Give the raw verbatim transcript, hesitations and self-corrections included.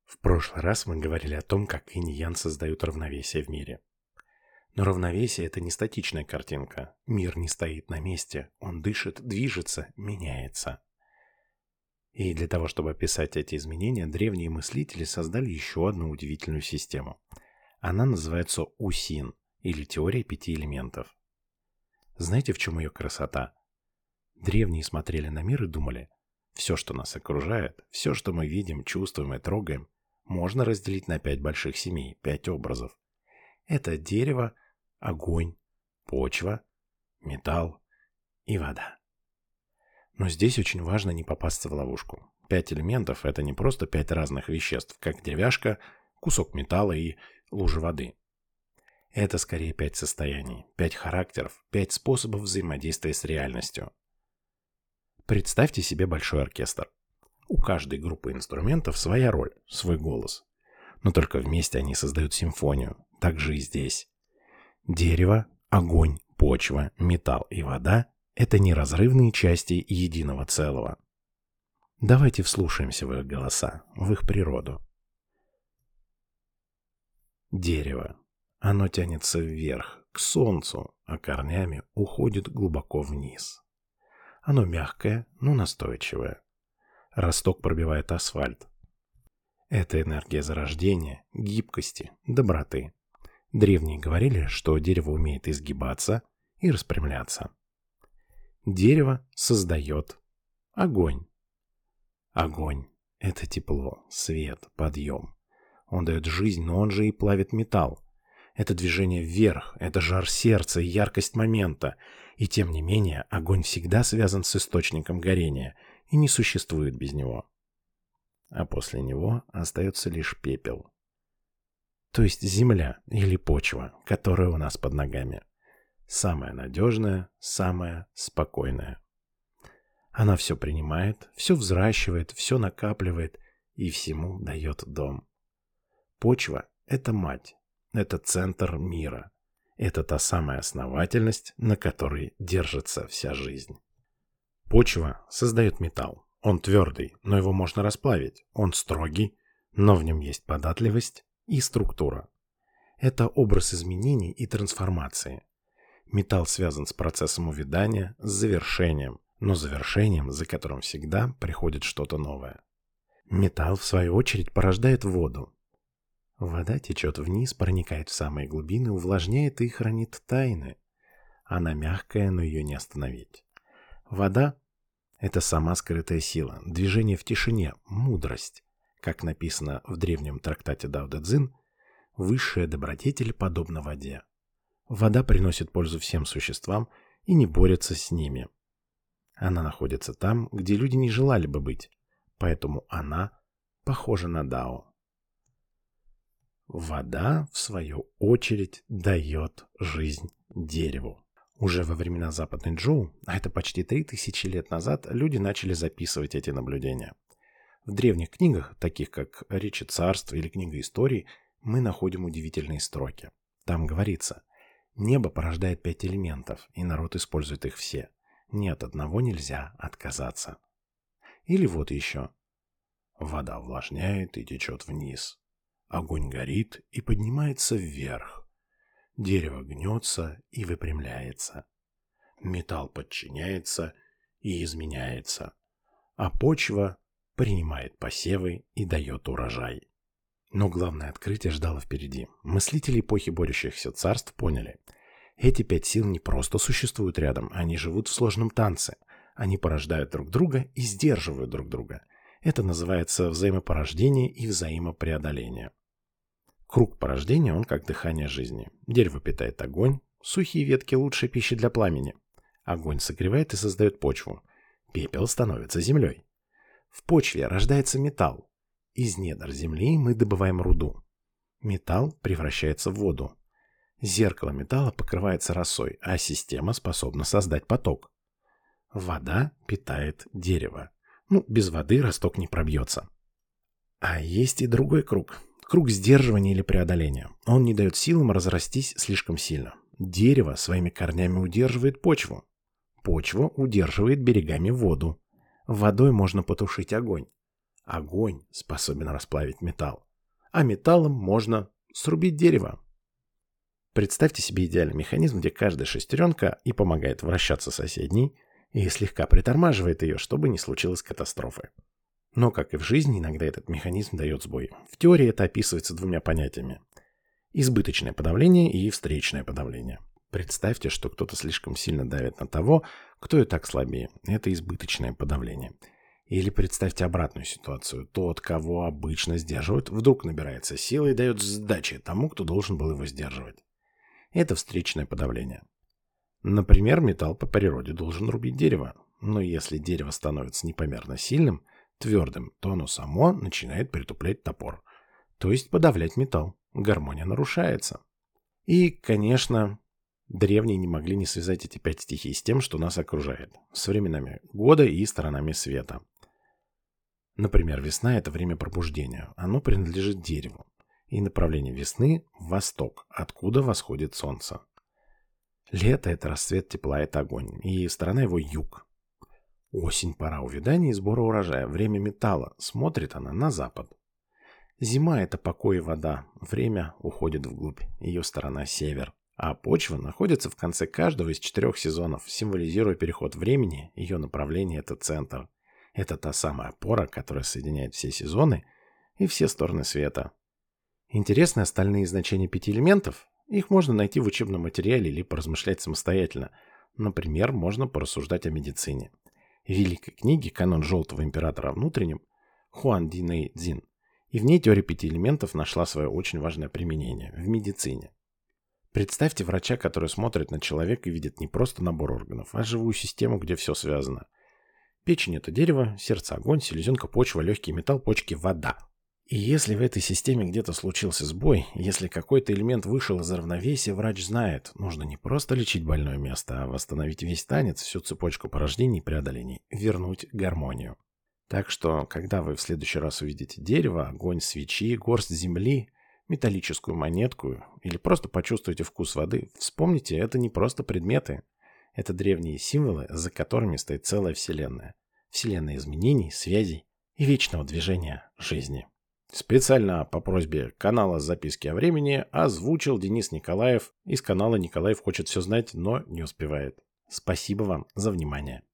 В прошлый раз мы говорили о том, как инь и ян создают равновесие в мире. Но равновесие – это не статичная картинка. Мир не стоит на месте, он дышит, движется, меняется. И для того, чтобы описать эти изменения, древние мыслители создали еще одну удивительную систему. Она называется Усин, или теория пяти элементов. Знаете, в чем ее красота? Древние смотрели на мир и думали, все, что нас окружает, все, что мы видим, чувствуем и трогаем, можно разделить на пять больших семей, пять образов. Это дерево, огонь, почва, металл и вода. Но здесь очень важно не попасться в ловушку. Пять элементов – это не просто пять разных веществ, как деревяшка, кусок металла и лужа воды. Это скорее пять состояний, пять характеров, пять способов взаимодействия с реальностью. Представьте себе большой оркестр. У каждой группы инструментов своя роль, свой голос. Но только вместе они создают симфонию. Так же и здесь. Дерево, огонь, почва, металл и вода – это неразрывные части единого целого. Давайте вслушаемся в их голоса, в их природу. Дерево. Оно тянется вверх, к солнцу, а корнями уходит глубоко вниз. Оно мягкое, но настойчивое. Росток пробивает асфальт. Это энергия зарождения, гибкости, доброты. Древние говорили, что дерево умеет изгибаться и распрямляться. Дерево создает огонь. Огонь – это тепло, свет, подъем. Он дает жизнь, но он же и плавит металл. Это движение вверх, это жар сердца и яркость момента. И тем не менее, огонь всегда связан с источником горения и не существует без него. А после него остается лишь пепел. То есть земля или почва, которая у нас под ногами. Самая надежная, самая спокойная. Она все принимает, все взращивает, все накапливает и всему дает дом. Почва – это мать, это центр мира. Это та самая основательность, на которой держится вся жизнь. Почва создает металл. Он твердый, но его можно расплавить. Он строгий, но в нем есть податливость и структура. Это образ изменений и трансформации. Металл связан с процессом увядания, с завершением, но завершением, за которым всегда приходит что-то новое. Металл, в свою очередь, порождает воду. Вода течет вниз, проникает в самые глубины, увлажняет и хранит тайны. Она мягкая, но ее не остановить. Вода – это сама скрытая сила, движение в тишине, мудрость. Как написано в древнем трактате Дао Дэ Цзин, высшая добродетель подобна воде. Вода приносит пользу всем существам и не борется с ними. Она находится там, где люди не желали бы быть, поэтому она похожа на Дао. Вода, в свою очередь, дает жизнь дереву. Уже во времена Западной Джоу, а это почти три тысячи лет назад, люди начали записывать эти наблюдения. В древних книгах, таких как «Речи царств» или «Книга историй», мы находим удивительные строки. Там говорится: «Небо порождает пять элементов, и народ использует их все. Ни от одного нельзя отказаться». Или вот еще: «Вода увлажняет и течет вниз. Огонь горит и поднимается вверх. Дерево гнется и выпрямляется. Металл подчиняется и изменяется. А почва принимает посевы и дает урожай». Но главное открытие ждало впереди. Мыслители эпохи борющихся царств поняли: эти пять сил не просто существуют рядом, они живут в сложном танце. Они порождают друг друга и сдерживают друг друга. Это называется взаимопорождение и взаимопреодоление. Круг порождения, он как дыхание жизни. Дерево питает огонь, сухие ветки – лучшая пища для пламени. Огонь согревает и создает почву. Пепел становится землей. В почве рождается металл. Из недр земли мы добываем руду. Металл превращается в воду. Зеркало металла покрывается росой, а система способна создать поток. Вода питает дерево. Ну, без воды росток не пробьется. А есть и другой круг. Круг сдерживания или преодоления. Он не дает силам разрастись слишком сильно. Дерево своими корнями удерживает почву. Почва удерживает берегами воду. Водой можно потушить огонь. Огонь способен расплавить металл, а металлом можно срубить дерево. Представьте себе идеальный механизм, где каждая шестеренка и помогает вращаться соседней, и слегка притормаживает ее, чтобы не случилось катастрофы. Но, как и в жизни, иногда этот механизм дает сбой. В теории это описывается двумя понятиями. Избыточное подавление и встречное подавление. Представьте, что кто-то слишком сильно давит на того, кто и так слабее. Это избыточное подавление. Или представьте обратную ситуацию. Тот, кого обычно сдерживают, вдруг набирается силы и дает сдачи тому, кто должен был его сдерживать. Это встречное подавление. Например, металл по природе должен рубить дерево. Но если дерево становится непомерно сильным, твердым, то оно само начинает притуплять топор. То есть подавлять металл. Гармония нарушается. И, конечно, древние не могли не связать эти пять стихий с тем, что нас окружает. С временами года и сторонами света. Например, весна – это время пробуждения. Оно принадлежит дереву. И направление весны – в восток, откуда восходит солнце. Лето – это расцвет тепла, это огонь. И сторона его – юг. Осень – пора увядания и сбора урожая. Время металла. Смотрит она на запад. Зима – это покой и вода. Время уходит вглубь. Ее сторона – север. А почва находится в конце каждого из четырех сезонов, символизируя переход времени. Ее направление – это центр. Это та самая опора, которая соединяет все сезоны и все стороны света. Интересны остальные значения пяти элементов? Их можно найти в учебном материале или поразмышлять самостоятельно. Например, можно порассуждать о медицине. В великой книге «Канон Желтого Императора о внутреннем» Хуан Ди Нэй Цзин. И в ней теория пяти элементов нашла свое очень важное применение в медицине. Представьте врача, который смотрит на человека и видит не просто набор органов, а живую систему, где все связано. Печень – это дерево, сердце – огонь, селезенка – почва, легкий металл, почки – вода. И если в этой системе где-то случился сбой, если какой-то элемент вышел из равновесия, врач знает, нужно не просто лечить больное место, а восстановить весь танец, всю цепочку порождений и преодолений, вернуть гармонию. Так что, когда вы в следующий раз увидите дерево, огонь, свечи, горсть земли, металлическую монетку или просто почувствуете вкус воды, вспомните, это не просто предметы. Это древние символы, за которыми стоит целая вселенная. Вселенная изменений, связей и вечного движения жизни. Специально по просьбе канала «Записки о времени» озвучил Денис Николаев из канала «Николаев хочет все знать, но не успевает». Спасибо вам за внимание.